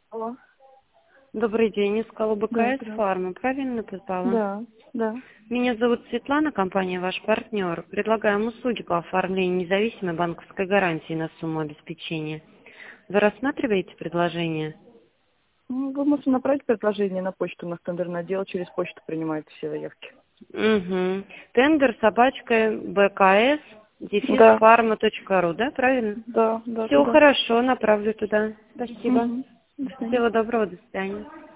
Алло. Добрый день, искала Да, БКС здравствуйте. Фарма, правильно написала? Да, да. Меня зовут Светлана, компания «Ваш партнер». Предлагаем услуги по оформлению независимой банковской гарантии на сумму обеспечения. Вы рассматриваете предложение? Вы можете направить предложение на почту, у нас тендерный отдел через почту принимает все заявки. Угу. Тендер собачка БКС Да, -фарма.ру, да, правильно? да, да, Все туда. хорошо, направлю туда. Спасибо. Угу. До свидания. Всего доброго, до свидания.